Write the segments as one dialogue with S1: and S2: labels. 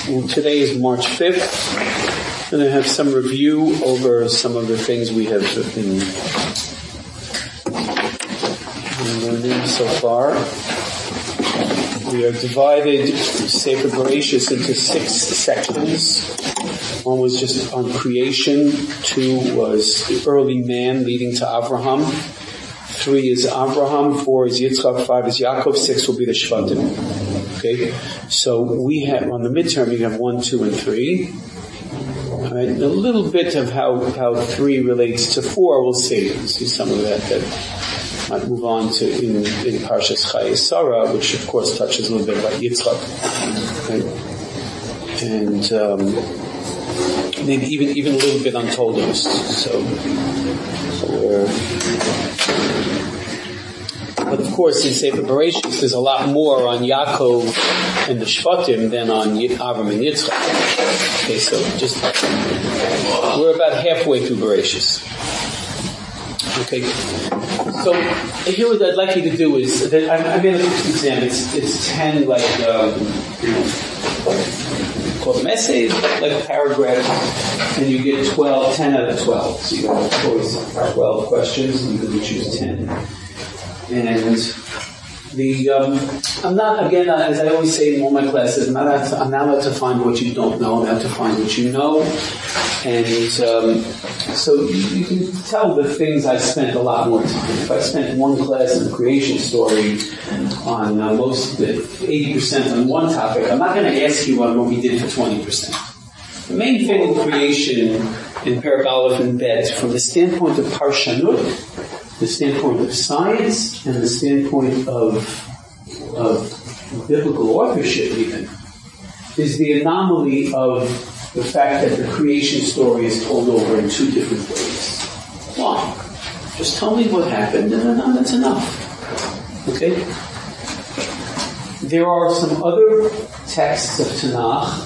S1: Today is March 5th. I'm going to have some review over some of the things we have been learning so far. We are divided, Sefer Bereshis, into 6 sections. One was just on creation. 2 was the early man leading to Abraham. 3 is Abraham. 4 is Yitzchak. 5 is Yaakov. 6 will be the Shvatim. Okay? So we have, on the midterm, you have 1, 2, and 3. All right? A little bit of how 3 relates to 4, we'll see. We'll see some of that might move on to in Parshas Chayei Sarah, which of course touches a little bit about Yitzchak. Right? And maybe even a little bit on Toldos. But of course, in Sefer Bereshis, there's a lot more on Yaakov and the Shvatim than on Avram and Yitzchak. Okay, so we're about halfway through Bereshis. Okay, so here what I'd like you to do is, I made an exam, it's 10 called them essays, like paragraphs, and you get 10 out of 12. So you have always 12 questions, and you can choose 10. And I'm not, again, as I always say in all my classes, I'm not allowed to find what you don't know, I'm allowed to find what you know. And so you can tell the things I spent a lot more time. If I spent one class in the creation story on most 80% on one topic, I'm not going to ask you on what we did for 20%. The main thing in creation in Perek Aleph and Bet, from the standpoint of Parshanut, the standpoint of science, and the standpoint of biblical authorship even, is the anomaly of the fact that the creation story is told over in 2 different ways. Why? Just tell me what happened, and then that's enough. Okay? There are some other texts of Tanakh.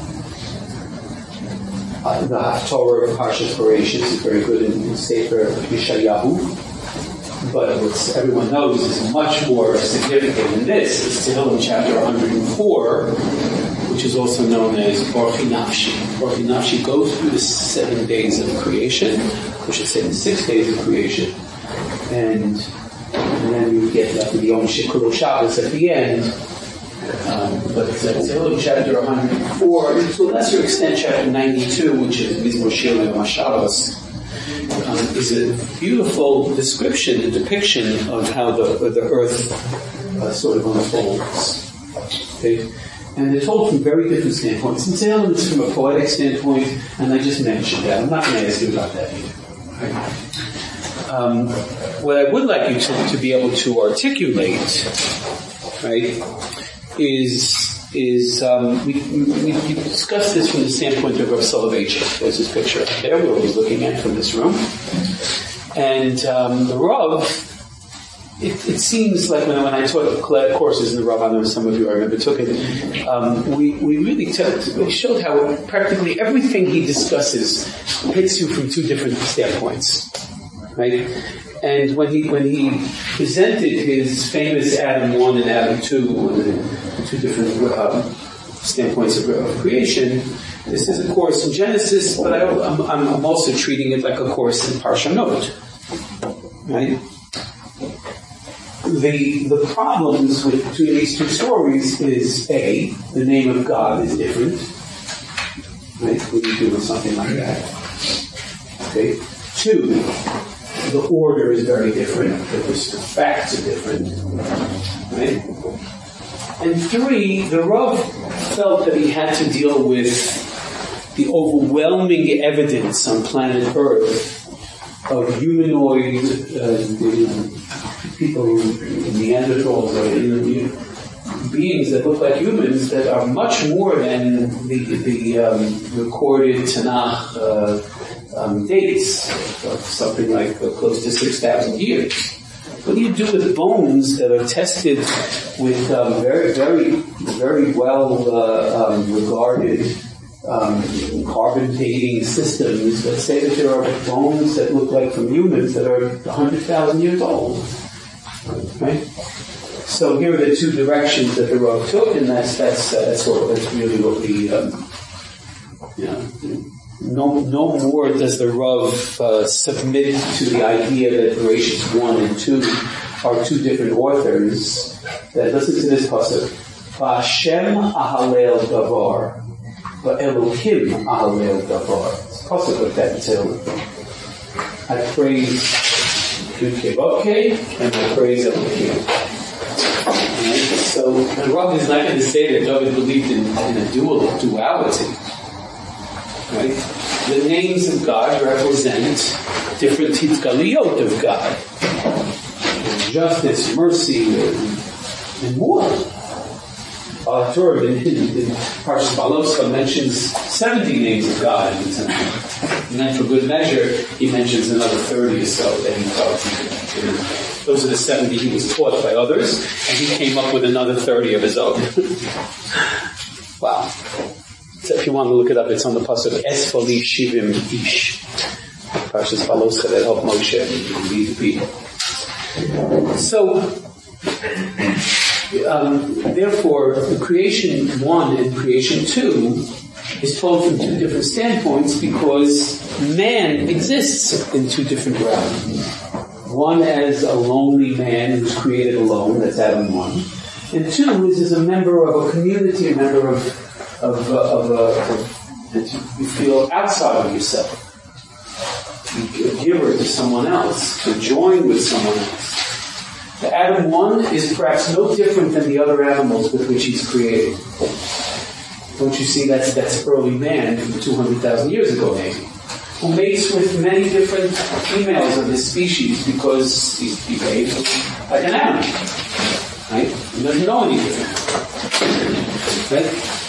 S1: The Haftorah of Parshas Bereshis is very good in Sefer Yeshayahu. But what everyone knows is much more significant than this. It's Tehillim chapter 104, which is also known as Baruch Nafshi. Baruch Nafshi goes through the 7 days of creation, we should say the 6 days of creation, and then you get up to the Yom Shikuro Shabbos at the end. But it's Tehillim chapter 104, and to a lesser extent chapter 92, which is Mizmor Shir Mashavos, is a beautiful description and depiction of how the earth sort of unfolds. Okay? And they're told from very different standpoints. In Tehillim, it's from a poetic standpoint, and I just mentioned that. I'm not going to ask you about that either. Right? What I would like you to be able to articulate, right, is we discussed this from the standpoint of Rav Soloveitchik. There's this picture up there we're always looking at from this room. And the Rav, it seems like when I taught courses in the Rav, I know some of you I remember took it, we really showed how practically everything he discusses hits you from 2 different standpoints. Right? And when he presented his famous Adam 1 and Adam 2, 2 different standpoints of creation, this is a course in Genesis, but I'm also treating it like a course in Parshanot. Right? The problems between these 2 stories is A, the name of God is different. Right? What do you do with something like that? Okay. 2, the order is very different. The facts are different. Right? And 3, the Rav felt that he had to deal with the overwhelming evidence on planet Earth of humanoid people, Neanderthals, beings that look like humans that are much more than the recorded Tanakh dates of something like close to 6,000 years. What do you do with bones that are tested with very, very, very well regarded carbon dating systems that say that there are bones that look like from humans that are 100,000 years old? Right? So here are the two directions that the Rav took, and that's really what we, no more does the Rav submit to the idea that Bereshit 1 and 2 are two different authors. That listen to this pasuk: V'Hashem ahalel davar, v'Elokim ahalel davar. It's a pasuk like that in Tehillim. I praise Yud-Kei and I praise Elokim. So the Rav is not going to say that David believed in a duality. Right? The names of God represent different titgaliyot of God. Justice, mercy, and more. Torah in Parshas Baloscha mentions 70 names of God in the temple. And then for good measure, he mentions another 30 or so that he thought he could. Those are the 70 he was taught by others, and he came up with another 30 of his own. Wow. So if you want to look it up, it's on the pasuk Esfali Shivim Ish. Parshas Baloscha that helped Moshe lead the people. So, therefore, the creation 1 and creation 2 is told from two different standpoints because man exists in two different realms. One as a lonely man who's created alone, that's Adam 1. And 2 is as a member of a community, a member of that you feel outside of yourself. You a giver to someone else, to join with someone else. The Adam 1 is perhaps no different than the other animals with which he's created. Don't you see that's early man from 200,000 years ago maybe, who mates with many different females of his species because he behaves like an animal. Right? He doesn't know any different. Right?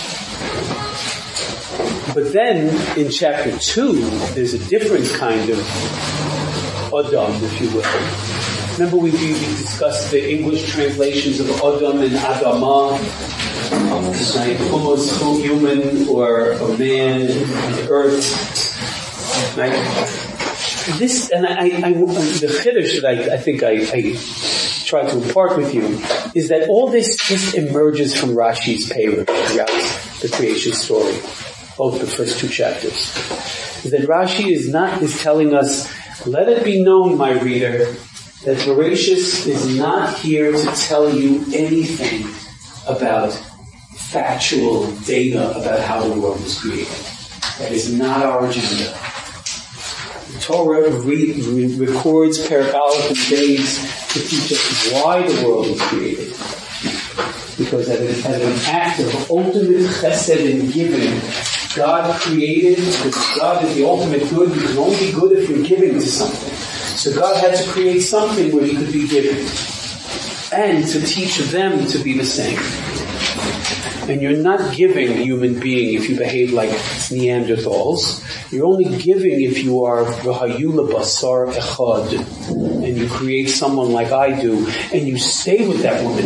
S1: But then, in chapter 2, there's a different kind of Adam, if you will. Remember we discussed the English translations of Adam and Adamah, right? Almost human or a man, the earth, right? This, and the chiddush that I think I try to impart with you is that all this just emerges from Rashi's Perush throughout the creation story. Both the first two chapters. Is that Rashi is telling us, let it be known, my reader, that Bereshit is not here to tell you anything about factual data about how the world was created. That is not our agenda. The Torah records Perek Aleph and Beis to teach us why the world was created. Because as an act of ultimate chesed and giving, God created, because God is the ultimate good. You can only be good if you're giving to something. So God had to create something where he could be giving. And to teach them to be the same. And you're not giving a human being if you behave like Neanderthals. You're only giving if you are v'hayula basar echad. And you create someone like I do. And you stay with that woman.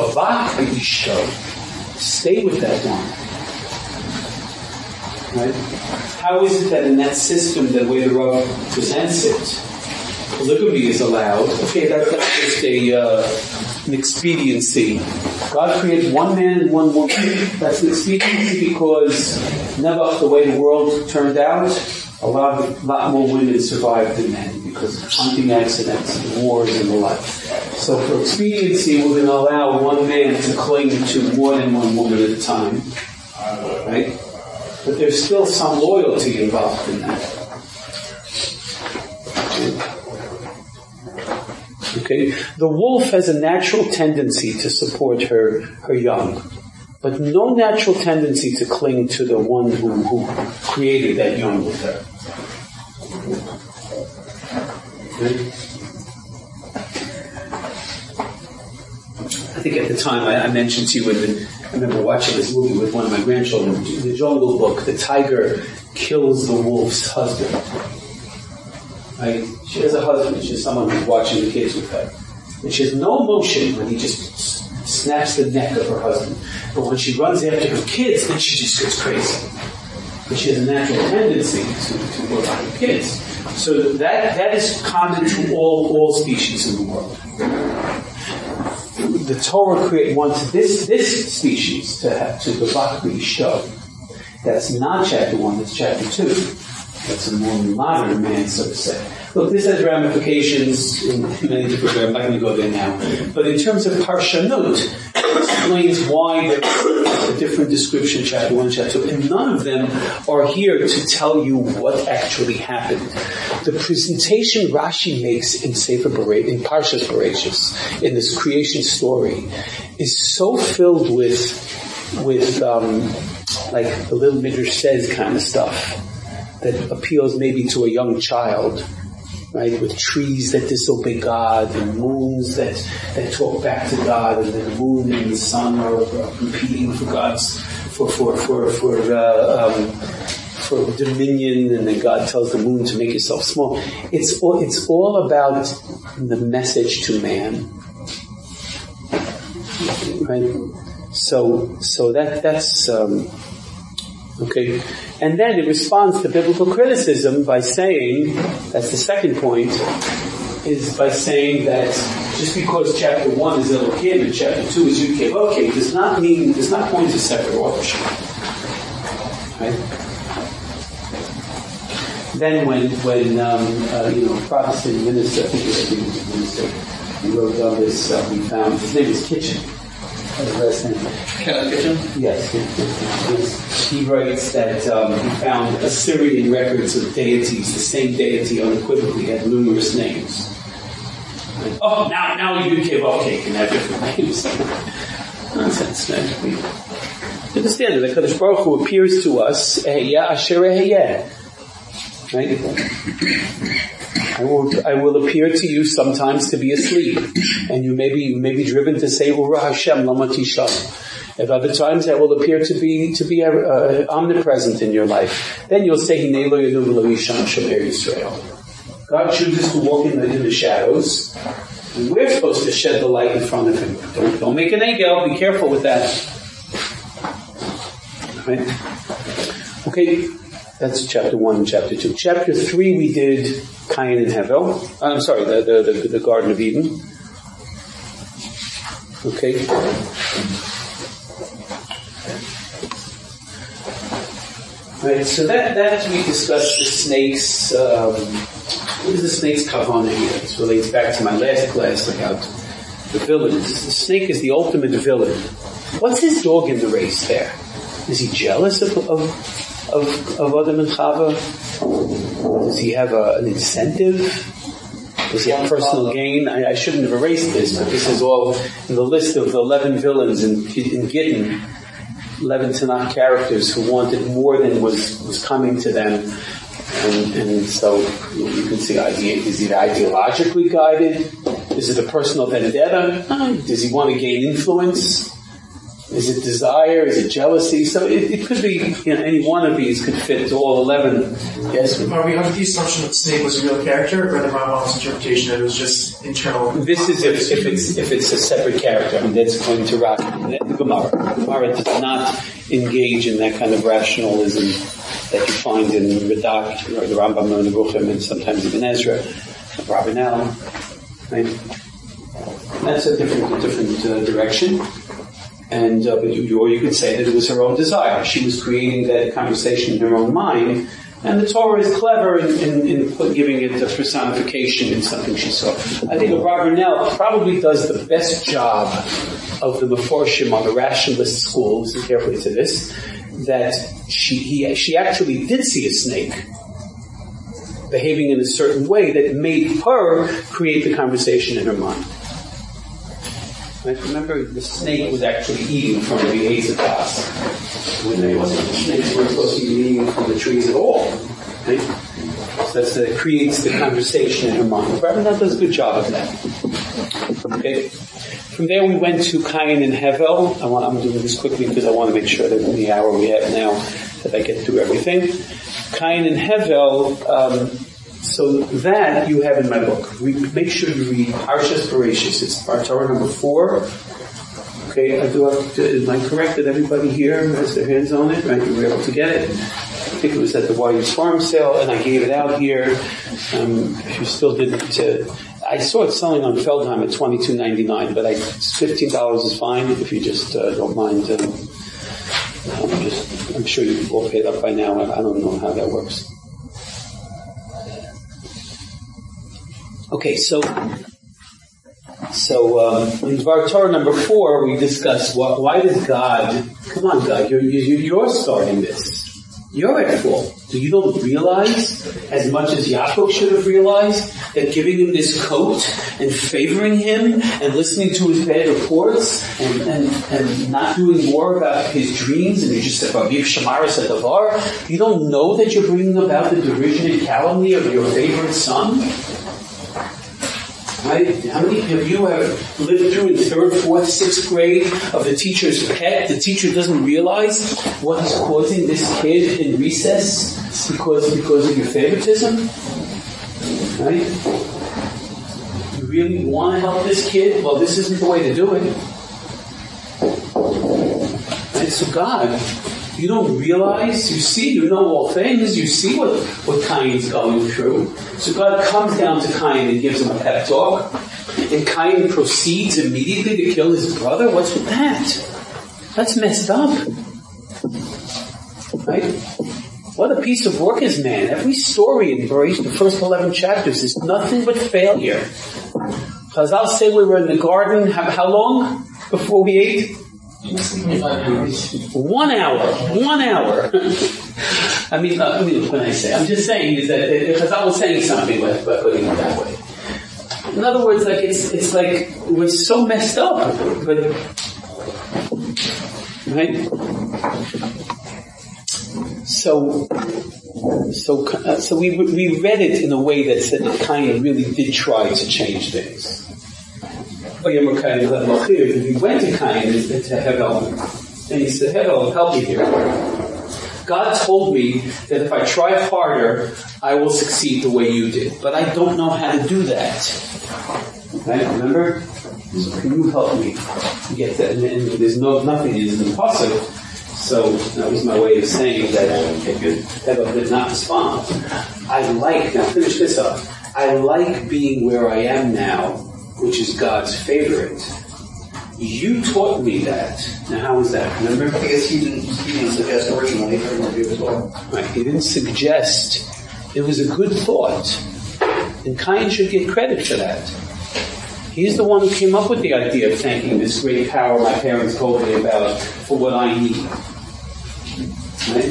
S1: Stay with that one. Right? How is it that in that system, the way the Rav presents it, polygamy is allowed? Okay, that's just an expediency. God created one man and one woman. That's an expediency because Nebuch, the way the world turned out, a lot more women survived than men because of hunting accidents, wars, and the like. So for expediency, we're going to allow one man to cling to more than one woman at a time. Right? But there's still some loyalty involved in that. Okay? The wolf has a natural tendency to support her young, but no natural tendency to cling to the one who created that young with her. Okay? I think at the time I mentioned to you, I remember watching this movie with one of my grandchildren, The Jungle Book. The tiger kills the wolf's husband. Right? She has a husband. She has someone who's watching the kids with her. And she has no emotion when he just snaps the neck of her husband. But when she runs after her kids, then she just gets crazy. But she has a natural tendency to work on her kids. So that is common to all species in the world. the Torah wants this species to Bavak B'Ishto. That's not chapter 1, that's chapter 2. That's a more modern man, so to say. Look, this has ramifications in many different ways. I'm not going to go there now. But in terms of Parshanut, it explains why there's a different description, chapter 1 and chapter 2. And none of them are here to tell you what actually happened. The presentation Rashi makes in in Parshas Bereshis, in this creation story, is so filled with like the little Midrash says kind of stuff that appeals maybe to a young child, right? With trees that disobey God and moons that talk back to God, and the moon and the sun are competing for God's for dominion, and then God tells the moon to make itself small. It's all about the message to man, right? So that's okay. And then it responds to biblical criticism by saying, that's the second point, is by saying that just because chapter 1 is Elokim and chapter 2 is Yud Kei Vav Kei does not point to separate authorship. Right? Then when Protestant minister, I think he was a minister, he wrote down this, we found, his name is Kitchen. Last name. Kitchen? Yes. He writes that he found Assyrian records of deities, the same deity unequivocally had numerous names. And, now you Yud Kei Vav Kei can have different names. Nonsense, man. We understand that HaKadosh Baruch Hu appears to us, Eheyah Asher Eheyah. Right? I will appear to you sometimes to be asleep, and you may be driven to say Ura Hashem Lama Tisham. At other times, I will appear to be omnipresent in your life. Then you'll say Hinei Lo Yanu V'Lo Yishan Shomer Yisrael. God chooses to walk in the shadows, and we're supposed to shed the light in front of Him. Don't make an egel. Be careful with that. Right? Okay. That's chapter 1 and chapter 2. Chapter 3 we did Cain and Hevel. I'm sorry, the Garden of Eden. Okay. Right, so that we discussed the snakes. What is the snake's kavana here? This relates back to my last class about the villains. The snake is the ultimate villain. What's his dog in the race there? Is he jealous of Adam and Chava? Does he have an incentive? Does he have personal gain? I shouldn't have erased this, but this is all in the list of the 11 villains in Gittin, 11 Tanakh characters who wanted more than was coming to them. And so you can see, is he ideologically guided? Is it a personal vendetta? Does he want to gain influence? Is it desire? Is it jealousy? So it could be, any one of these could fit to all 11. Yes?
S2: Are we under the assumption that Snake was a real character, or the Rambam's interpretation that it was just internal?
S1: This is if it's a separate character. I mean, that's going to rock the Gemara. Gemara does not engage in that kind of rationalism that you find in Radak, or the Rambam, and the Nevuchim, and sometimes even Ezra, Rabbanel. Right? That's a different direction. And but you could say that it was her own desire. She was creating that conversation in her own mind, and the Torah is clever in giving it a personification in something she saw. I think Rabbanel probably does the best job of the Meforshim on the rationalist school. Listen carefully to this: that she actually did see a snake behaving in a certain way that made her create the conversation in her mind. Remember, the snake was actually eating from the Azatas. When the snakes weren't supposed to be eating from the trees at all. Right? So that creates the conversation in her mind. Rabbanel does a good job of that. Okay. From there we went to Cain and Hevel. I'm doing this quickly because I want to make sure that in the hour we have now that I get through everything. Cain and Hevel, so that you have in my book. Make sure you read Parshas Bereshis. It's Torah number 4. Okay, am I correct that everybody here has their hands on it? Right, you were able to get it. I think it was at the Warriors Farm sale, and I gave it out here. If you still didn't, I saw it selling on Feldheim at $22.99, but $15 is fine if you just don't mind. I'm sure you've all paid up by now. I don't know how that works. Okay, so in Dvar Torah number 4, we discuss why does God? Come on, God, you're starting this. You're at fault. So you don't realize, as much as Yaakov should have realized, that giving him this coat and favoring him and listening to his bad reports and not doing more about his dreams, and you just said, Aviv Shamaris Adavar, you don't know that you're bringing about the derision and calumny of your favorite son? Right? How many of you have lived through in 3rd, 4th, 6th grade of the teacher's pet? The teacher doesn't realize what is causing this kid in recess because of your favoritism? Right? You really want to help this kid? Well, this isn't the way to do it. Right? So God, you don't realize, you know all things, you see what Cain's going through. So God comes down to Cain and gives him a pep talk, and Cain proceeds immediately to kill his brother? What's with that? That's messed up. Right? What a piece of work is man. Every story in Bereshit, the first 11 chapters, is nothing but failure. Chazal say we were in the garden, how long before we ate? 1 hour. I mean, when I say, I'm just saying is that because I was saying something by putting it that way. In other words, like it's like we're so messed up, but right. So we read it in a way that said that Cain really did try to change things. He went to Cain to Hevel, and he said, Hevel, help me here. God told me that if I try harder, I will succeed the way you did. But I don't know how to do that. Right? Remember? So can you help me get that? And there's nothing is impossible. So that was my way of saying that Hevel did not respond. Now finish this up. I like being where I am now, which is God's favorite. You taught me that. Now, how was that? Remember?
S3: I guess he didn't suggest originally for him to do as well.
S1: Right. He didn't suggest. It was a good thought. And Cain should get credit for that. He's the one who came up with the idea of thanking this great power my parents told me about for what I need. Right?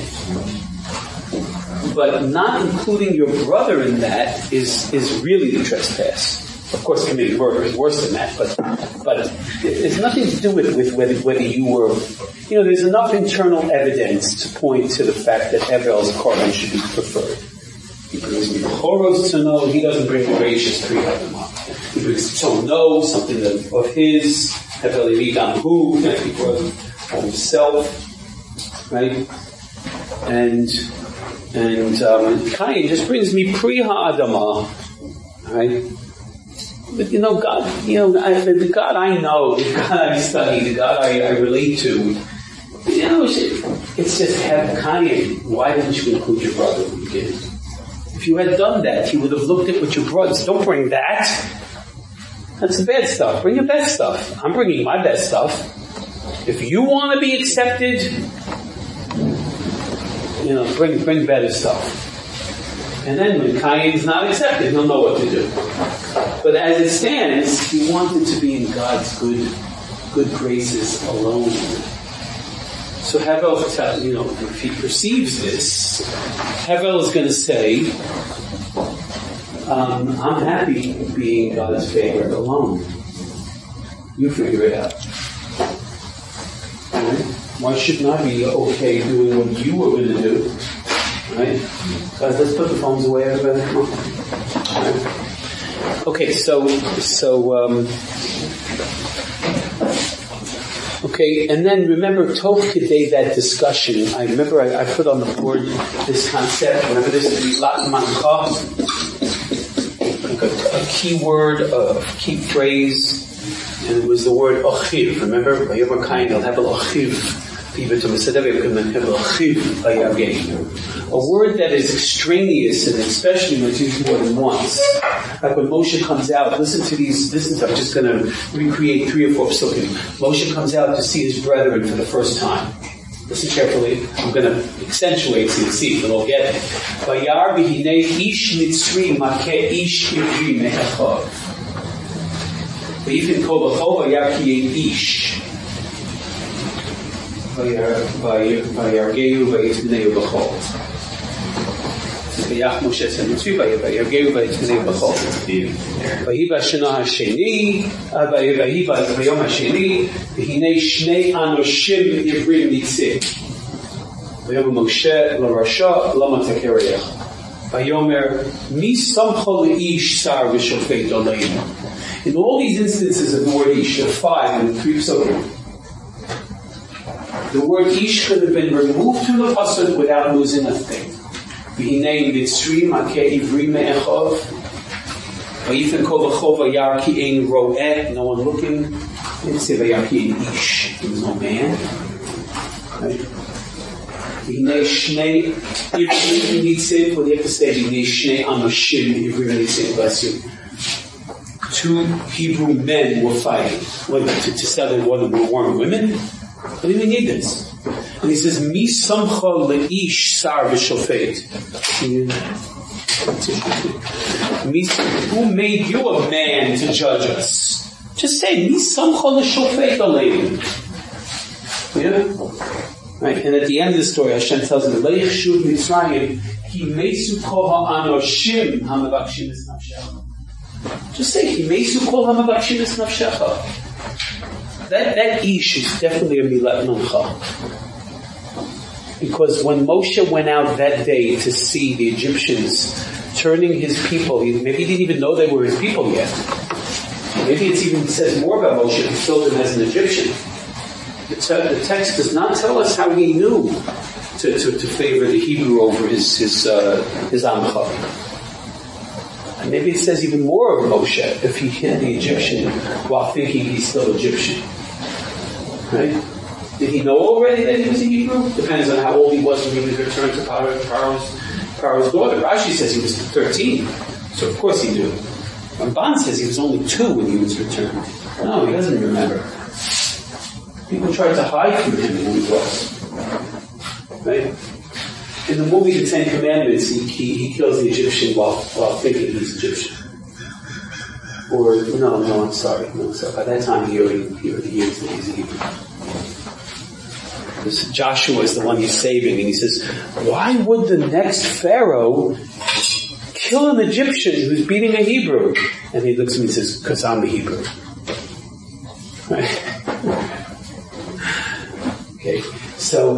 S1: But not including your brother in that is really the trespass. Of course, committing murder is worse than that, but it's nothing to do with whether you were, there's enough internal evidence to point to the fact that Hevel's korban should be preferred. He brings me choros to know, he doesn't bring the gracious 3 of them up. He brings no, something of his, Hevel Yidam Hu, he brought of himself, right? And Cain just brings me Pri Ha'adamah, right? But God, the God I know, the God I study, the God I relate to, it's just Cain. Why didn't you include your brother in the beginning? If you had done that, he would have looked at what your brothers. Don't bring that. That's the bad stuff. Bring your best stuff. I'm bringing my best stuff. If you want to be accepted, bring better stuff. And then when Cain's not accepted, he'll know what to do. But as it stands, he wanted to be in God's good graces alone. So Hevel, if he perceives this, Hevel is going to say, I'm happy being God's favorite alone. You figure it out. Right? Why shouldn't I be okay doing what you were going to do? Right? Guys, let's put the phones away, everybody. Come on. Right? Okay, okay, and then remember, Tov K'dei, that discussion. I remember I put on the board this concept. Remember this is Lat Mancha, like a key word, a key phrase, and it was the word Achiv. Remember, Vayomer Cain el Hevel Achiv A word that is extraneous, and especially when it's used more than once. Like when Moshe comes out, listen to, I'm just going to recreate 3 or 4 psukim. Moshe comes out to see his brethren for the first time. Listen carefully. I'm going to accentuate so you see, but I'll get it. Vayar b'hinei ish mitzri makeh ish ivri me'echov. V'yifin kol b'chol vayar ki ish. Vayargeu v'yitmineu b'chol. Vayach Moshe es mitzri vayargeu v'yitmineu b'chol. Vayhi b'shana hasheni, vayhi b'yom hasheni, v'hinei shnei anoshim ivrim nitzim. Vayom Moshe l'rasha lama tekerech. Vayomer mi samcha le'ish sar v'shofet aleinu. In all these instances of the word ish, 5 and 3 psukim, the word ish could have been removed from the pasuk without losing a thing. V'hinei mitzri makeh ivri me'echov. V'yifin kol v'chol v'yar ki ein ro'eh, no one looking. They didn't say v'yar ki ein ish, there was no man. Right? V'hinei shnei ivri nitzim, what do you have to say? V'hinei shnei anoshim ivri nitzim, bless you. 2 Hebrew men were fighting. To say there weren't women? Why do we need this? And he says, Mi samcha le'ish sar v'shofet. Who made you a man to judge us? Just say, Mi samcha l'shofet aleinu. Yeah? Right? And at the end of the story, Hashem tells him, Leich shuv mitzrayim, ki mesu kol ha'anoshim ha'mevakshim es nafshecha. Just say, ki mesu kol ha'mevakshim es nafshecha. That ish is definitely a milat mancha. Because when Moshe went out that day to see the Egyptians turning his people, maybe he didn't even know they were his people yet. Maybe it even says more about Moshe who killed him as an Egyptian. The text does not tell us how he knew to favor the Hebrew over his Amcha. And maybe it says even more of Moshe if he hit the Egyptian while thinking he's still Egyptian. Right? Did he know already that he was a Hebrew? Depends on how old he was when he was returned to Pharaoh's daughter. Rashi says he was 13, so of course he knew. Ramban says he was only 2 when he was returned. No, he doesn't remember. People tried to hide from him who he was. Right? In the movie The 10 Commandments, he kills the Egyptian while thinking he's Egyptian. Or, no, I'm sorry. By that time he already hears that he's a Hebrew. This Joshua is the one he's saving, and he says, why would the next Pharaoh kill an Egyptian who's beating a Hebrew? And he looks at me and says, because I'm a Hebrew. Right? Okay, so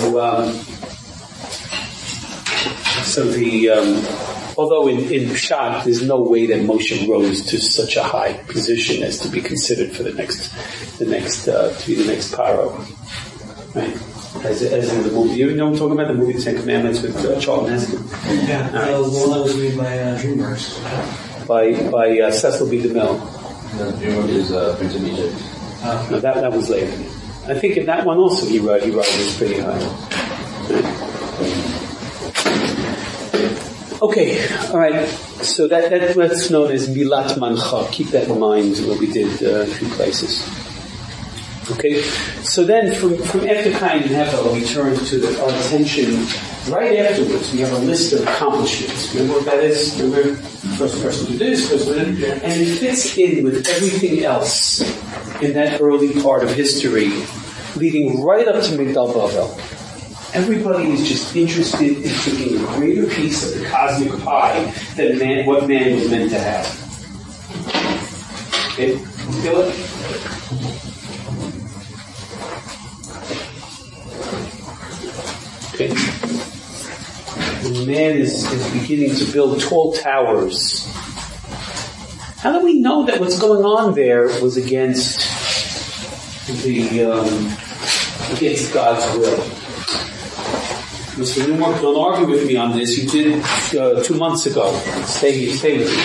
S1: although in Pshat, there's no way that Moshe rose to such a high position as to be considered for to be the next Paro, right? As in the movie, you know, I'm talking about the movie The 10 Commandments with Charlton Heston.
S4: Yeah, the one that was made by DreamWorks.
S1: By Cecil B. DeMille.
S3: No, DreamWorks is Prince of Egypt.
S1: No, that was later. I think in that one also he rises pretty high. Okay, all right. So that's known as Milat Mancha. Keep that in mind what we did a few places. Okay, so then from after Cain and Hevel, we turn to our attention right afterwards. We have a list of accomplishments. Remember what that is? Remember, first person to do this, first one, and it fits in with everything else in that early part of history, leading right up to Migdal Bavel. Everybody is just interested in taking a greater piece of the cosmic pie than what man was meant to have. Okay, feel it? Okay. And man is beginning to build tall towers. How do we know that what's going on there was against God's will? Mr. Newmark, don't argue with me on this. You did 2 months ago. Stay with me.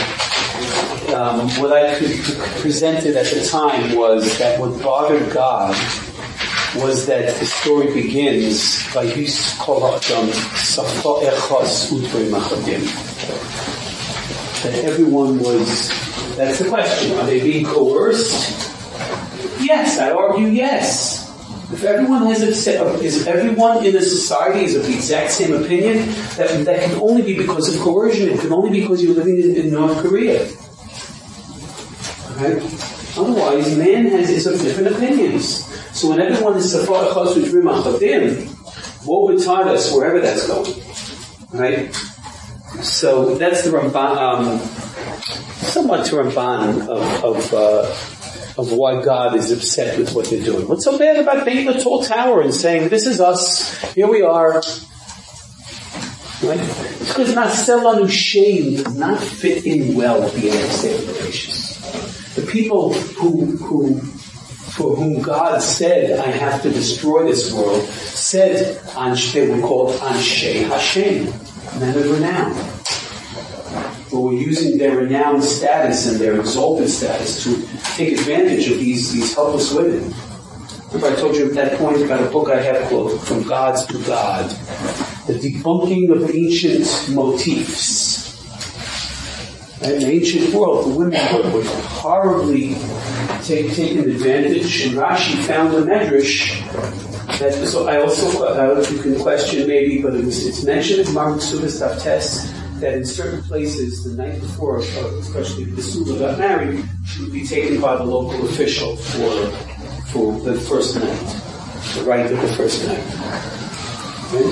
S1: What I presented at the time was that what bothered God was that the story begins by Kol Ha'adam Safa Echas U'Dvarim Achadim. That everyone was, that's the question, are they being coerced? Yes, I argue yes. If everyone is everyone in a society is of the exact same opinion, that can only be because of coercion. It can only be because you're living in North Korea. Right? Otherwise, man is of different opinions. So when everyone is Safar Echas U'Dvarim Achadim, woe betide us wherever that's going. Right? So that's the Ramban, somewhat to Ramban of why God is upset with what they're doing. What's so bad about being a tall tower and saying, this is us, here we are? Right? Because Naselanu shame does not fit in well with the United States relations. The people for whom God said, I have to destroy this world, said, they were called Anshe Hashem, men of renown. Who were using their renowned status and their exalted status to take advantage of these helpless women. Remember I told you at that point about a book I have called From Gods to God, the debunking of ancient motifs. In the ancient world, the women were horribly taken advantage, and Rashi found a medrash that, so I also, you can question maybe, but it's mentioned in Mark Sudas Test, that in certain places, the night before, especially if the Sula got married, she would be taken by the local official for the first night, the rite of the first night. Right?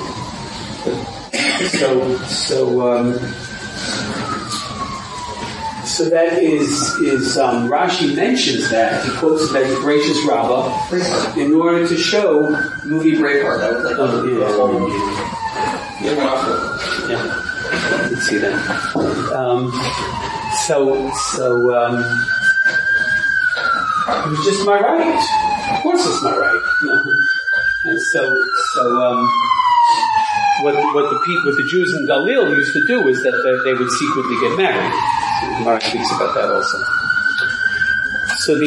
S1: So that is Rashi mentions that. He quotes that gracious Rabbah in order to show
S3: movie Braveheart. That was like
S1: yeah. Let's see that. It was just my right. Of course, it's my right. And what the Jews in Galil used to do is that they would secretly get married. So Gemara speaks about that also. So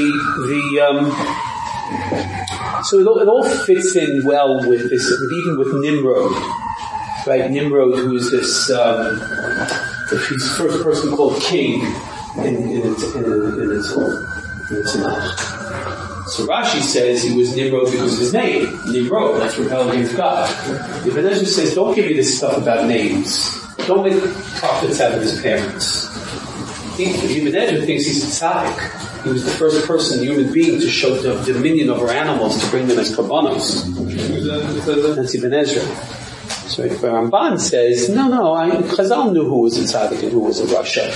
S1: so it all fits in well with this, even with Nimrod. Right, Nimrod, who is this, he's the first person called king in its Tanakh. So Rashi says he was Nimrod because of his name, Nimrod, that's rebelling against God. Ibn Ezra says, don't give me this stuff about names. Don't make prophets out of his parents. Ibn Ezra thinks he's a tzaddik. He was the first person, human being, to show the dominion over animals, to bring them as karbanos. That's Ibn Ezra. So Ramban says, no, Chazal knew who was a tzaddik and who was a rasha.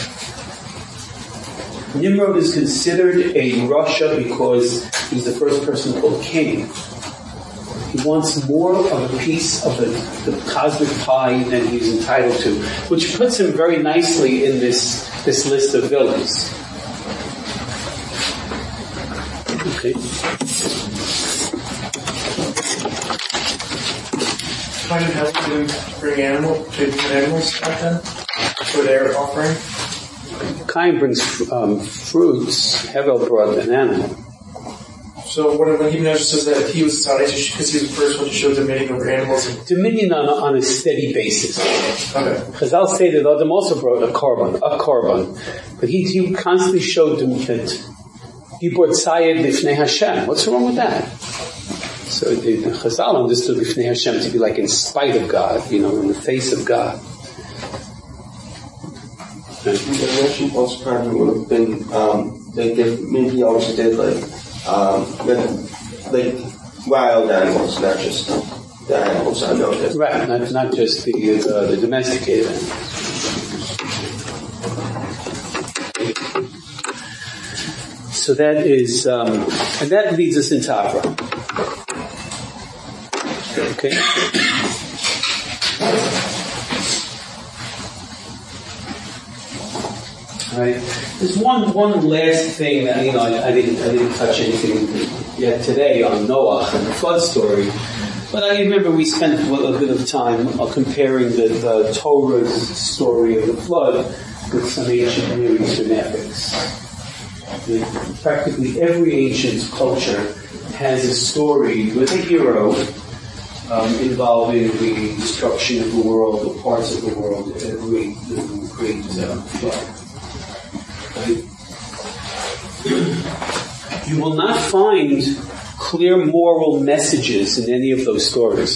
S1: Nimrod is considered a rasha because he's the first person called king. He wants more of a piece of the cosmic pie than he's entitled to, which puts him very nicely in this list of villains. Okay.
S2: Kind of help to bring animals back then for their offering.
S1: Cain brings fruits. Hevel brought an animal.
S2: So when Ibn Ezra says that he was tzaddik because he was the first one to show dominion over animals.
S1: Dominion on a steady basis.
S2: Okay.
S1: Chazal say that Adam also brought a korban, but he constantly showed them that he brought tzayed lifnei Hashem. What's wrong with that? So the Chazal understood lifnei Hashem to be like in spite of God, in the face of God.
S5: The Russian also probably would have been maybe he also did like wild animals, not just the animals I know.
S1: Right, not just the domesticated animals. So that is, and that leads us into Avram. Okay. Right. There's one last thing that I didn't touch anything yet today on Noah and the flood story, but I remember we spent a bit of time comparing the Torah's story of the flood with some ancient Near Eastern epics. Practically every ancient culture has a story with a hero involving the destruction of the world, or parts of the world, a great flood. You will not find clear moral messages in any of those stories.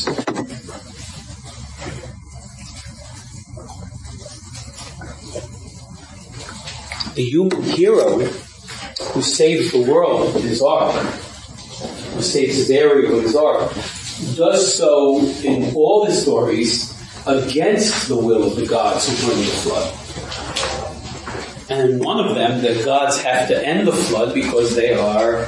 S1: The human hero who saves the world with his ark, who saves his area with his ark, does so in all the stories against the will of the gods who bring the flood. And in one of them, the gods have to end the flood because they are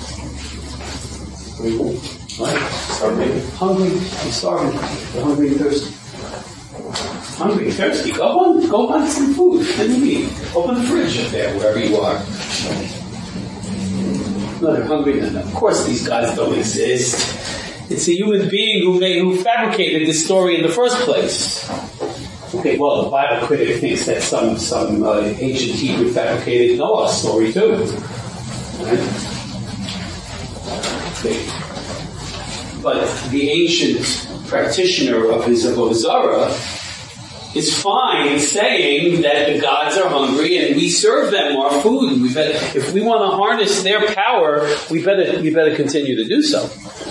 S1: hungry and starving. They're hungry and thirsty. Hungry and thirsty. Go buy some food and eat. Open the fridge up there, wherever you are. No, they're hungry. And of course, these gods don't exist. It's a human being who fabricated this story in the first place. Okay, well, the Bible critic thinks that some ancient Hebrew fabricated Noah's story too. Right? Okay. But the ancient practitioner of Avodah is fine saying that the gods are hungry and we serve them our food. And if we want to harness their power, we better continue to do so.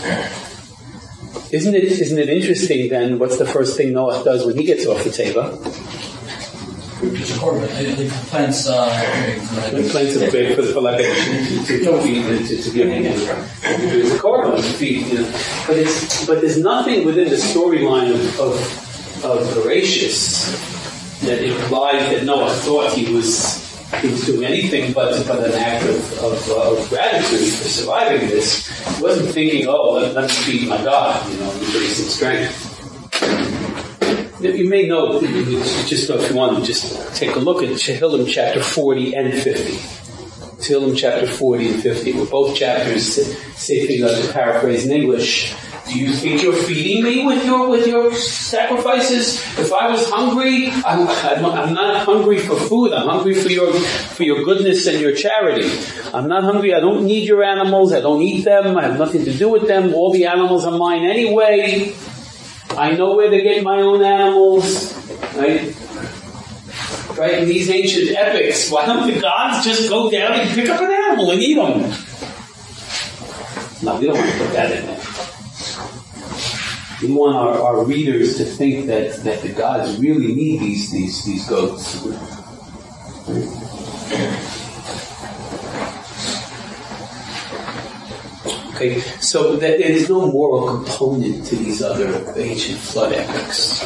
S1: Isn't it interesting then? What's the first thing Noah does when he gets off the table?
S4: He plants a
S1: big for libation to give him the korban to feed. But there's nothing within the storyline of Horatius that implies that Noah thought he was doing anything but an act of gratitude for surviving this. He wasn't thinking, let me feed my God, increase in strength. You may know, just if you want to just take a look at Tehillim chapter 40 and 50. Tehillim chapter 40 and 50 were both chapters, say things to paraphrase in English. Do you think you're feeding me with your sacrifices? If I was hungry, I'm not hungry for food. I'm hungry for your goodness and your charity. I'm not hungry. I don't need your animals. I don't eat them. I have nothing to do with them. All the animals are mine anyway. I know where to get my own animals. Right? Right? In these ancient epics, why don't the gods just go down and pick up an animal and eat them? No, we don't want to put that in there. We want our readers to think that the gods really need these goats. Okay, so that there is no moral component to these other ancient flood epics.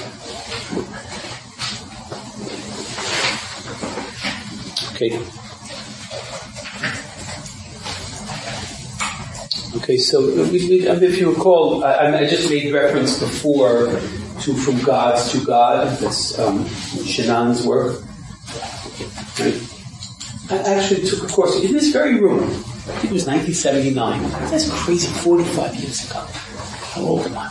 S1: Okay. Okay, so if you recall, I just made reference before to From Gods to God. That's Shanan's work. Right? I actually took a course in this very room. I think it was 1979. That's crazy, 45 years ago. How old am I?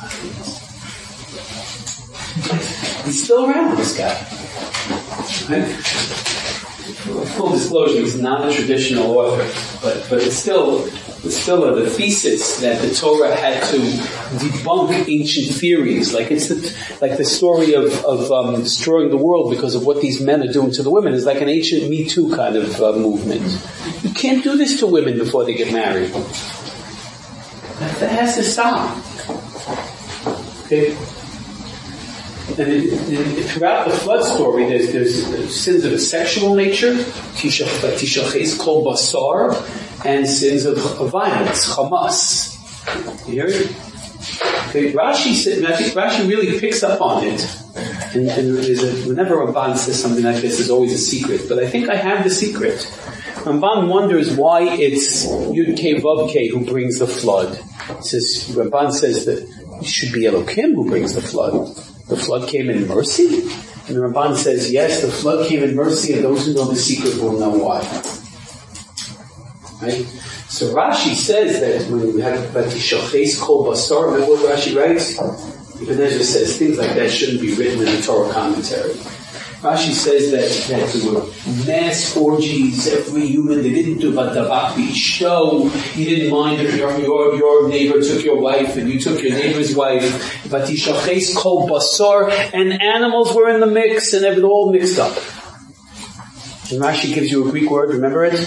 S1: He's still around, this guy. Right? Full disclosure, he's not a traditional author, but it's still the thesis that the Torah had to debunk ancient theories. Like it's the story of destroying the world because of what these men are doing to the women. It's like an ancient Me Too kind of movement. You can't do this to women before they get married. That has to stop. Okay. And throughout the flood story, there's sins of a sexual nature, tishaches kol basar, and sins of violence, Hamas. You hear it? Okay, Rashi said, and I think Rashi really picks up on it. And whenever Ramban says something like this, there's always a secret. But I think I have the secret. Ramban wonders why it's Yud-Kei Vav-Kei who brings the flood. Ramban says that it should be Elokim who brings the flood. The flood came in mercy? And the Ramban says, yes, the flood came in mercy, and those who know the secret will know why. Right? So Rashi says that when we have Vatishaches Kol Basar, remember what Rashi writes? Ibn Ezra says things like that shouldn't be written in the Torah commentary. Rashi says that there were mass orgies. Every human, they didn't do Vatavak B'ishto. You didn't mind if your neighbor took your wife and you took your neighbor's wife. Vatishaches kol basar, and animals were in the mix, and it all mixed up. And Rashi gives you a Greek word, remember it?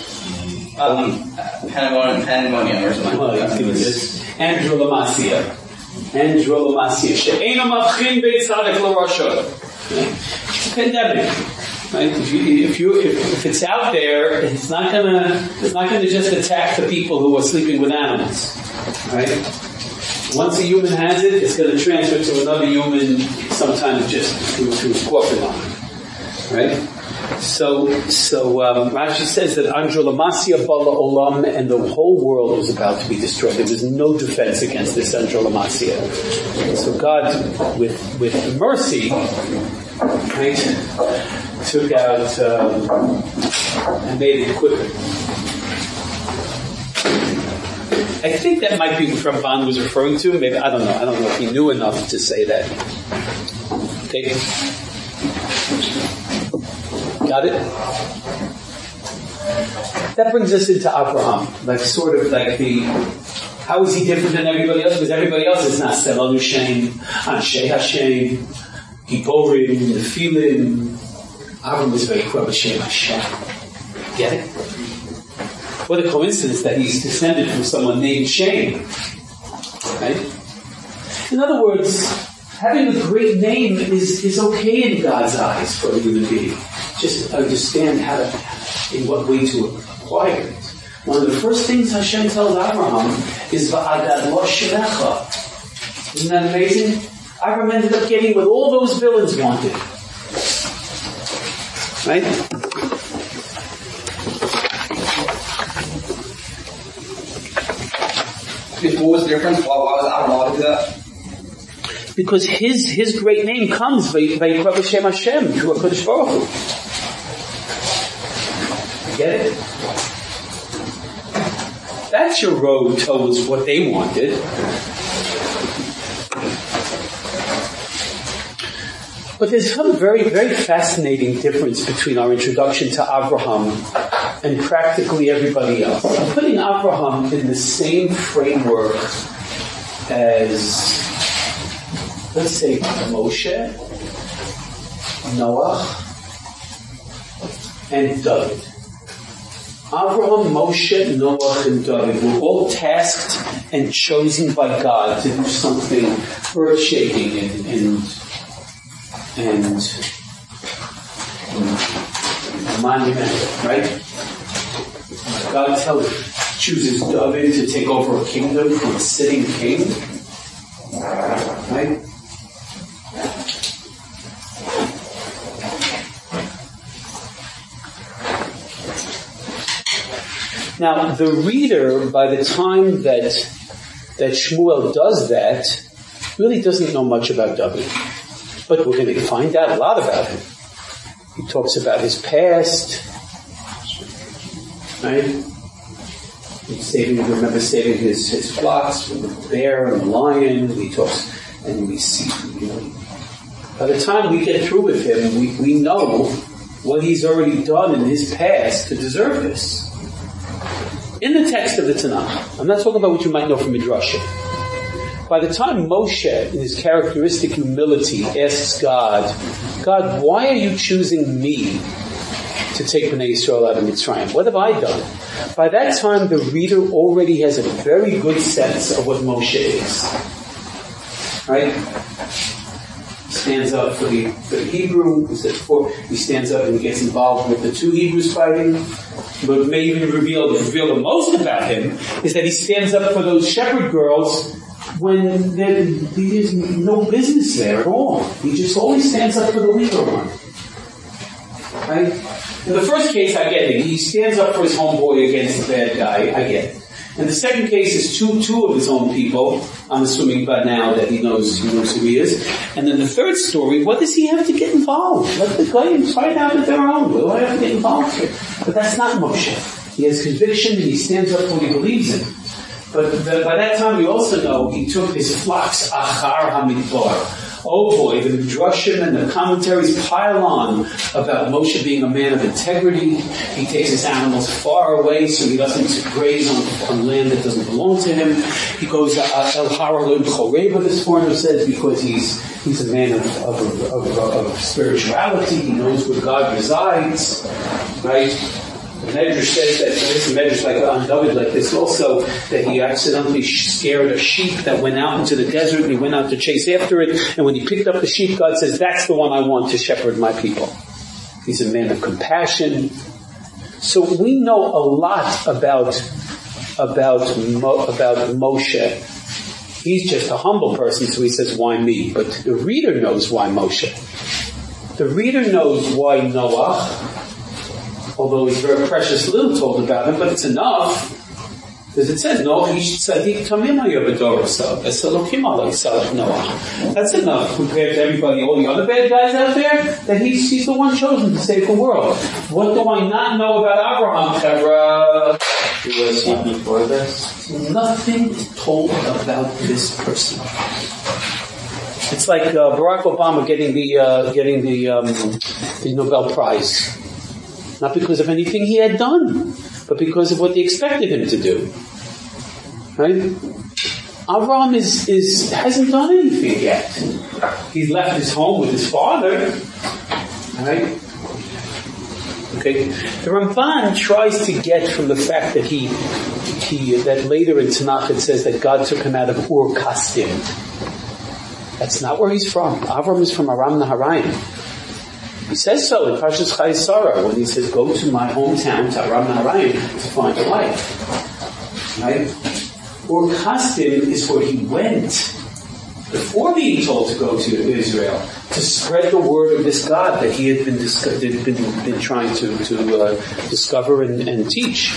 S3: Pandemonium or something.
S1: Well, he's giving this. Androlamasia. She'ena mavchin bein tzaddik l'rasha. It's a pandemic, right? If it's out there, it's not gonna just attack the people who are sleeping with animals, right? Once a human has it, it's going to transfer to another human, sometimes just through his corporate line, right? So Rashi says that Androlamasia bala olam, and the whole world was about to be destroyed. There was no defense against this Androlamasia. So God, with mercy, right, took out and made it quicker. I think that might be what Ramban was referring to. Maybe I don't know. I don't know if he knew enough to say that. Okay. Got it? That brings us into Abraham, how is he different than everybody else? Because everybody else is not Selanu Shem, Anshe Hashem, Giborim, Nephilim. Abraham was very Kra B'Shem Hashem. Get it? What a coincidence that he's descended from someone named Shem. Right? In other words, having a great name is okay in God's eyes for a human being. Just understand in what way to acquire it. One of the first things Hashem tells Abraham is Va'adad lo shemecha. Isn't that amazing? Abraham ended up getting what all those villains wanted. Right?
S3: What was the difference? Why was Abraham allowed to do that?
S1: Because his great name comes Vayikra B'Shem Hashem, to HaKadosh Baruch Hu. Get it? That's your road towards what they wanted. But there's some very, very fascinating difference between our introduction to Abraham and practically everybody else. I'm putting Abraham in the same framework as, let's say, Moshe, Noah, and David. Abraham, Moshe, Noah, and David were all tasked and chosen by God to do something earth-shaking and monumental, right? God chooses David to take over a kingdom from a sitting king, right? Now, the reader, by the time that Shmuel does that, really doesn't know much about David. But we're going to find out a lot about him. He talks about his past, right? Remember saving his flocks from the bear and the lion. He talks, and we see, by the time we get through with him, we know what he's already done in his past to deserve this. In the text of the Tanakh, I'm not talking about what you might know from Midrashim. By the time Moshe, in his characteristic humility, asks God, why are you choosing me to take Bnei Yisrael out of Mitzrayim? What have I done? By that time, the reader already has a very good sense of what Moshe is. Right? He stands up for the Hebrew. He stands up and he gets involved with the two Hebrews fighting. But may even reveal the most about him is that he stands up for those shepherd girls when there's no business there at all. He just always stands up for the weaker one. Right? In the first case, I get it. He stands up for his homeboy against the bad guy. I get it. And the second case is two of his own people. I'm assuming by now that he knows who he is. And then the third story, what does he have to get involved? Let the guys fight out at their own. What do I have to get involved with? But that's not Moshe. He has conviction and he stands up for what he believes in. But by that time we also know he took his flocks achar hamidbar. Oh boy, the midrashim and the commentaries pile on about Moshe being a man of integrity. He takes his animals far away so he doesn't graze on land that doesn't belong to him. He goes El Haralud Choreba, this foreigner says, because he's a man of spirituality. He knows where God resides, right? The Medrash says that, this Medrash like on David like this also, that he accidentally scared a sheep that went out into the desert and he went out to chase after it, and when he picked up the sheep, God says, that's the one I want to shepherd my people. He's a man of compassion. So we know a lot about Moshe. He's just a humble person, so he says, why me? But the reader knows why Moshe. The reader knows why Noah, although he's very precious little told about him, but it's enough. Because it says, Noah, ish tzadik tamim haya b'dorosav, es Elokim alaysav Noah. That's enough compared to everybody, all the other bad guys out there, that he's the one chosen to save the world. What do I not know about Abraham, Chevra?
S5: Who was he before this?
S1: Nothing is told about this person. It's like Barack Obama getting the Nobel Prize. Not because of anything he had done, but because of what they expected him to do. Right? Avraham hasn't done anything yet. He's left his home with his father. Right? Okay. The Ramban tries to get from the fact that that later in Tanakh it says that God took him out of Ur Kasdim. That's not where he's from. Avram is from Aram Naharaim. He says so in Parshas Chayei Sarah when he says, go to my hometown, to Aram Naharaim, to find a wife. Right? Ur Kasdim is where he went before being told to go to Israel to spread the word of this God that he had been trying to discover and teach.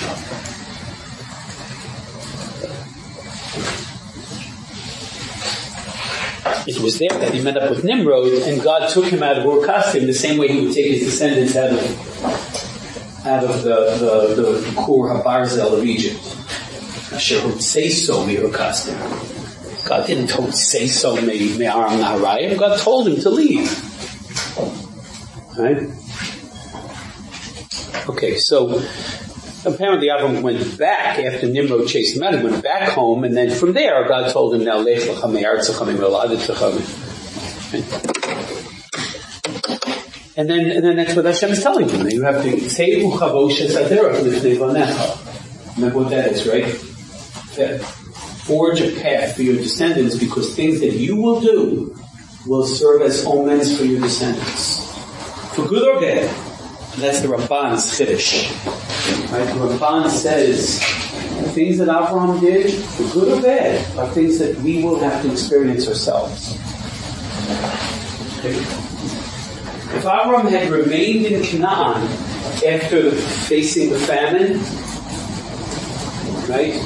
S1: It was there that he met up with Nimrod, and God took him out of Ur Kasdim the same way he would take his descendants out of the Kur HaBarzel of Egypt. Asher would say so, Ur Kasdim. God didn't say so, Me'aram Naharayim. God told him to leave. Right? Okay, so apparently Avram went back after Nimrod chased him out. He went back home, and then from there God told him, now lech lecha me'artzecha me'moladetzecha. And then that's what Hashem is telling him. You have to teivu chavoshes aderech lifnei banecha. Remember what that is, right? Forge a path for your descendants, because things that you will do will serve as omens for your descendants, for good or bad. And that's the Ramban's Chiddush. Right? The Ramban says the things that Avraham did, for good or bad, are things that we will have to experience ourselves. Okay. If Avraham had remained in Canaan after facing the famine, right,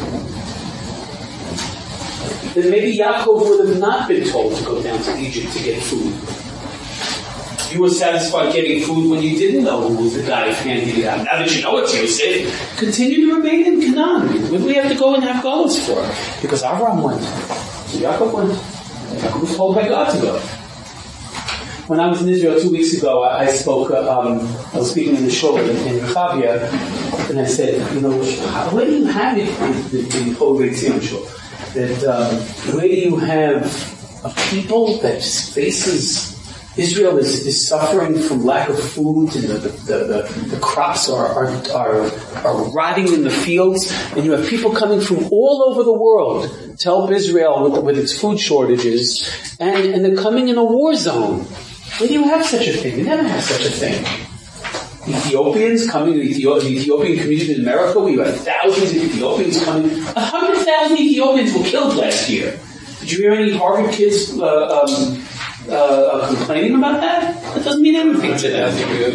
S1: then maybe Yaakov would have not been told to go down to Egypt to get food. You were satisfied getting food when you didn't know who was the guy handing it out. Now that you know it's Yosef, continue to remain in Canaan. What do we have to go and have goals for? Because Avraham went. So Yaakov went. Yaakov was told by God to go. When I was in Israel 2 weeks ago, I spoke, I was speaking in the shul in Rechavia, and I said, where do you have it, the whole Beit Zion shul? That where do you have a people that faces Israel is suffering from lack of food, and the crops are rotting in the fields, and you have people coming from all over the world to help Israel with its food shortages, and they're coming in a war zone. Where do you have such a thing? You never have such a thing. Ethiopians coming to the Ethiopian community in America, we had thousands of Ethiopians coming. 100,000 Ethiopians were killed last year. Did you hear any Harvard kids complaining about that? That doesn't mean anything to them.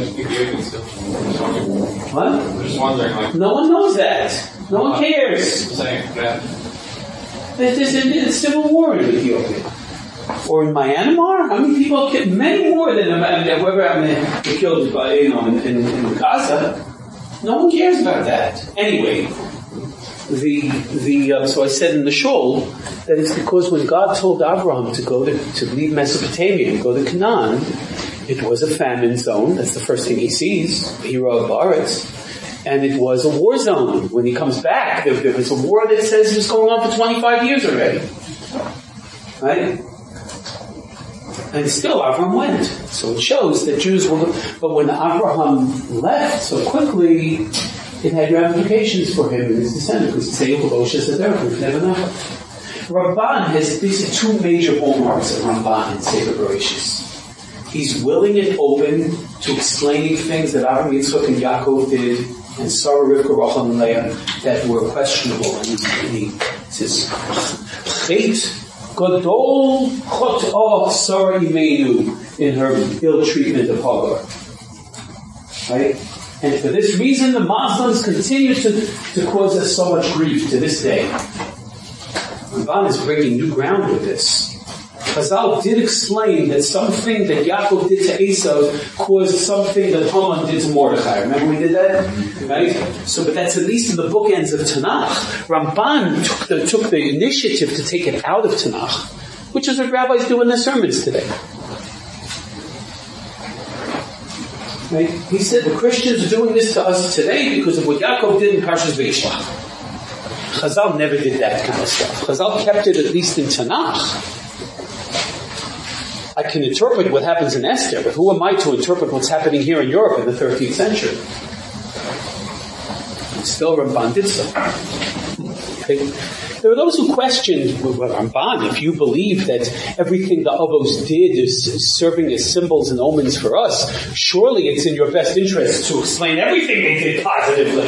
S1: What?
S6: I'm just wondering,
S1: no one knows that. No one cares. There's a civil war in Ethiopia. Or in Myanmar? How many people killed? Many more than whoever they killed by, in Gaza. No one cares about that. Anyway, so I said in the shul that it's because when God told Abraham to go to leave Mesopotamia and go to Canaan, it was a famine zone. That's the first thing he sees, Hira Baretz. And it was a war zone. When he comes back, there was a war that says it was going on for 25 years already. Right? And still Abraham went. So it shows that Jews were, but when Abraham left so quickly, it had ramifications for him and his descendants. Because it's never know. Ramban has, these are two major hallmarks of Ramban in Sefer Bereshis. He's willing and open to explaining things that Abraham, Yitzchak, and Yaakov did, and Sarah, Rivka, Rachel, and Leah, that were questionable. And he says, Chet Gadol Chot'ah Sarah Imenu, in her ill treatment of Hagar. Right? And for this reason, the Muslims continue to cause us so much grief to this day. Ramban is breaking new ground with this. Chazal did explain that something that Yaakov did to Esau caused something that Haman did to Mordechai. Remember we did that? Right? So, but that's at least in the bookends of Tanakh. Ramban took the initiative to take it out of Tanakh, which is what rabbis do in their sermons today. Right? He said the Christians are doing this to us today because of what Yaakov did in Parshas Vayishlach. Chazal never did that kind of stuff. Chazal kept it at least in Tanakh. I can interpret what happens in Esther, but who am I to interpret what's happening here in Europe in the 13th century? And still Ramban did so. Okay. There are those who question, well, Ramban, if you believe that everything the Avos did is serving as symbols and omens for us, surely it's in your best interest to explain everything they did positively.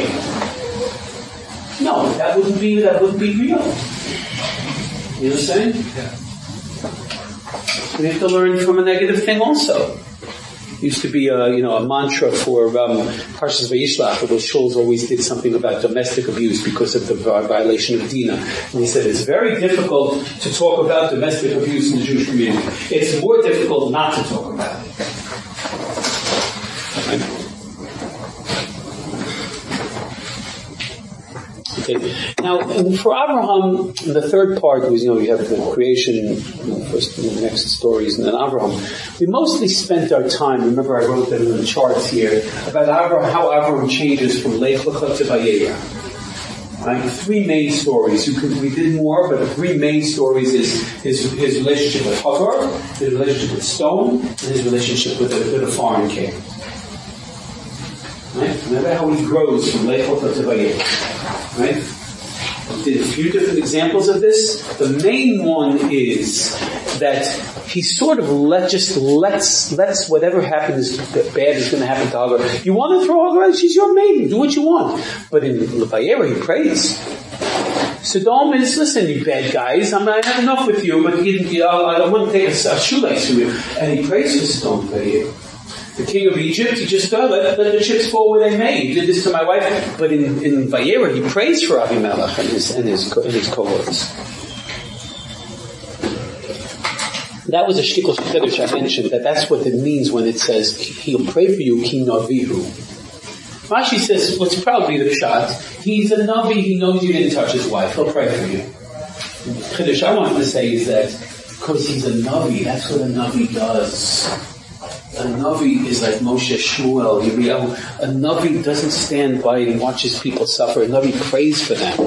S1: No, that wouldn't be real. You know what I'm saying? Yeah. We have to learn from a negative thing also. It used to be a mantra for Parshas Vayishlach, where those shuls always did something about domestic abuse because of the violation of Dina. And he said it's very difficult to talk about domestic abuse in the Jewish community. It's more difficult not to talk about it. Right? Okay. Now, for Abraham, the third part was, you have the creation, first the next stories, and then Abraham. We mostly spent our time, remember I wrote them in the charts here, about Abraham, how Abraham changes from Lech Lecha to Vayera. Right? Three main stories. We did more, but the three main stories is his relationship with Hagar, his relationship with stone, and his relationship with a foreign king. Right? Remember how he grows from Lech Lecha to Vayera. Right? We did a few different examples of this. The main one is that he sort of lets whatever happens, that bad is going to happen to Hagar. You want to throw Hagar out? She's your maiden. Do what you want. But in Vayera, he prays. Sodom is, listen, you bad guys, I have enough with you, but I want to take a shoelace from you. And he prays for Sodom Vayera. The king of Egypt, he just let the ships fall where they may. He did this to my wife. But in Vayera, he prays for Avimelech and his cohorts. That was a shtickle shidduch I mentioned, that's what it means when it says, he'll pray for you, Ki Navihu. Rashi says, what's probably the pshat, he's a Navi, he knows you didn't touch his wife, he'll pray for you. The chiddush I wanted to say is that, because he's a Navi, that's what a Navi does. A Navi is like Moshe Shmuel. A Navi doesn't stand by and watches people suffer. A Navi prays for them.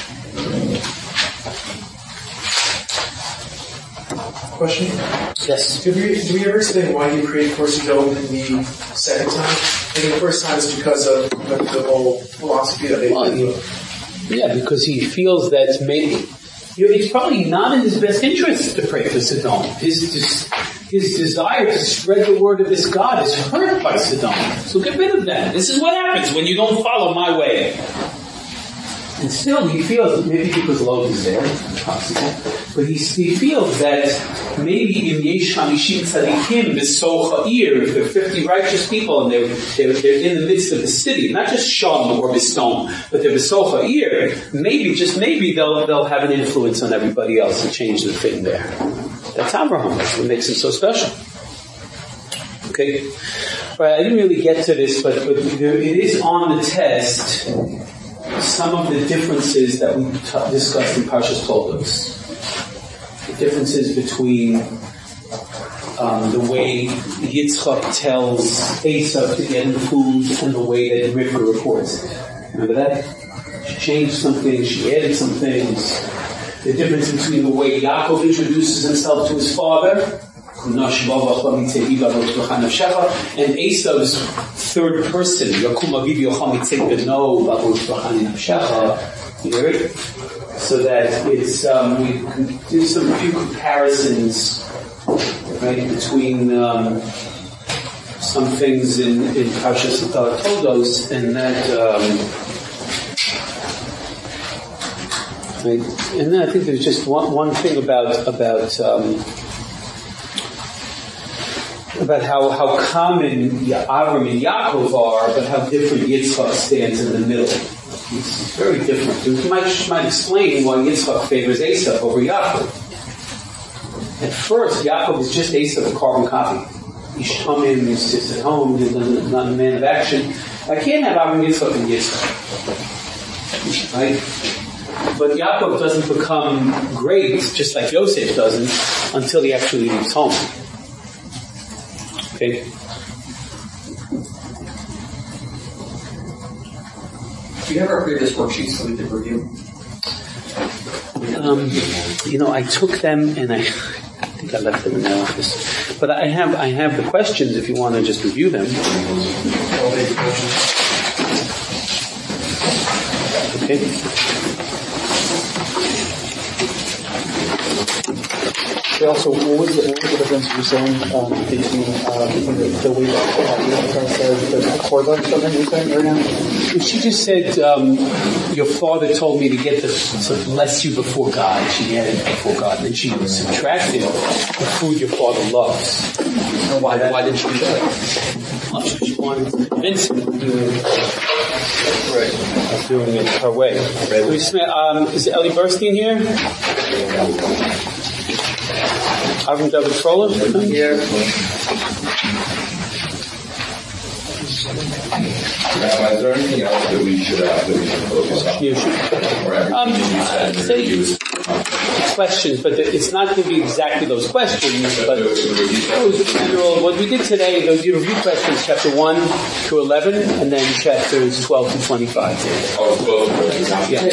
S2: Question?
S1: Yes.
S2: Did we ever explain why he prayed for Sodom in the second time? I think the first time is because of the whole philosophy that they
S1: yeah, because he feels that maybe it's probably not in his best interest to pray for Sodom. His desire to spread the word of this God is hurt by Sodom. So get rid of them. This is what happens when you don't follow my way. And still he feels, maybe because Lot is there, possible, but he feels that maybe in Yesh HaMishim Tzadikim, B'Soch Ha'ir, if there are 50 righteous people and they're in the midst of the city, not just Sham or Bistom, but they're B'Soch Ha'ir, maybe, just maybe they'll have an influence on everybody else and change the thing there. That's Abraham. That's what makes him so special. Okay? Right, I didn't really get to this, but it is on the test some of the differences that we discussed in Parshas Toldos. The differences between the way Yitzchak tells Esav to get him food and the way that Rivka reports it. Remember that? She changed some things, she added some things. The difference between the way Yaakov introduces himself to his father, and Esav's third person, so that it's we can do some few comparisons, right, between some things in Parshas Toldos and that. Right. And then I think there's just one thing about how common Avram and Yaakov are, but how different Yitzchak stands in the middle. It's very different. You might explain why Yitzchak favors Esav over Yaakov. At first, Yaakov is just Esav, a carbon copy. He's coming, he sits at home, he's not a man of action. I can't have Avram, Yitzchak, and Yitzchak. Right? But Yaakov doesn't become great, just like Yosef doesn't, until he actually leaves home. Okay?
S3: Do you have our previous worksheets so we could review?
S1: I took them and I think I left them in the office. But I have the questions if you want to just review them. Okay.
S6: Also, what was the difference you're saying between the way that says the korban or something you're saying right now?
S1: She just said, your father told me to get to bless you before God. She added before God. And then she subtracted the food your father loves.
S3: Why did she do that?
S1: She wanted to convince him of doing it her way. Is Ellie Burstein here? Avram David Froelich here.
S7: Is there anything else that we should focus on?
S1: Say questions, but it's not going to be exactly those questions, but what we did today, those you review questions, chapter 1 to 11, and then chapters 12 to 25.
S7: Yeah.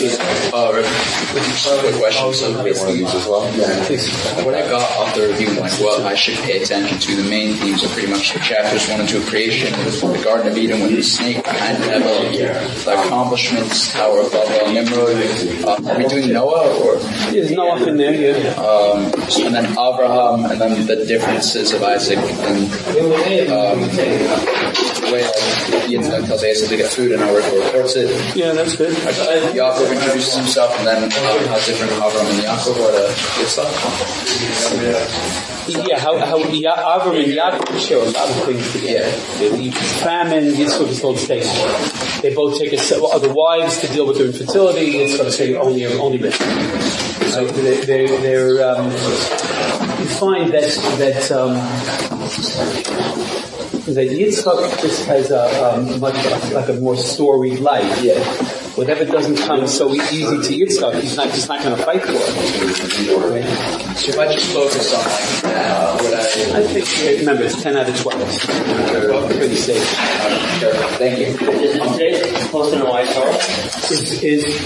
S8: Quick question, so basically, what I got off the review, like what I should pay attention to, the main themes are pretty much the chapters 1 and 2 of creation, the Garden of Eden with the snake behind Hevel, the accomplishments, Tower of Babel, Nimrod. Are we doing Noah or?
S1: There's Noah in there, yeah.
S8: And then Abraham, and then the differences of Isaac, and the way Yitzchak tells Esau to get food, and how Rivka reports it.
S1: Yeah, that's good.
S8: Yaakov introduces himself, and then how different Abraham and Yaakov are to Yitzchak.
S1: Yeah, how Avram and Yaakov share a lot of things together. Yeah. Famine, Yitzchak is told to take. They both take other wives to deal with their infertility. Yitzchak say only men. So they're you find that Yitzchak just has a much like a more storied life. Yeah. Whatever doesn't come so easy to Yitzchak, he's not going to fight for it. Right?
S8: So if I just focus on
S1: I think, remember, it's 10 out of 12. Pretty safe.
S8: Thank you.
S6: Is today's posted on White Torah?